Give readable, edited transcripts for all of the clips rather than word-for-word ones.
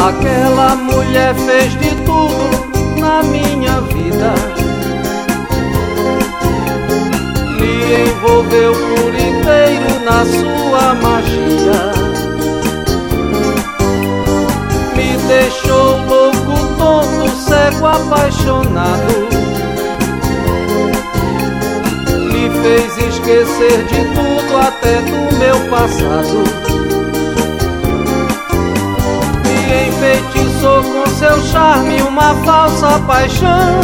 Aquela mulher fez de tudo na minha vida, me envolveu por inteiro na sua magia, me deixou louco, tonto, cego, apaixonado, me fez esquecer de tudo, até do meu passado. Me enfeitiçou com seu charme uma falsa paixão,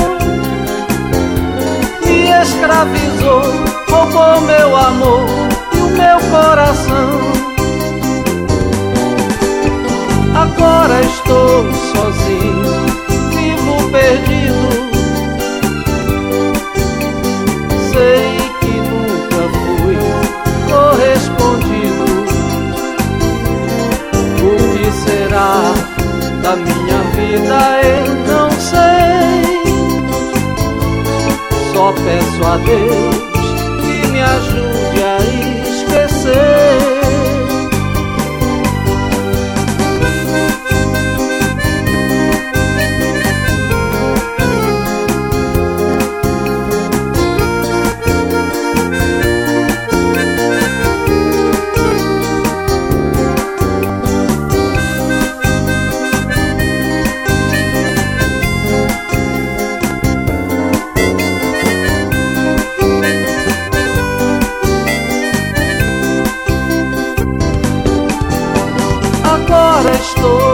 me escravizou, roubou meu amor e o meu coração. Agora estou sozinho, vivo perdido, sei que nunca fui correspondido. O que será da minha vida eu não sei, só peço a Deus que me ajude a esquecer. Agora estou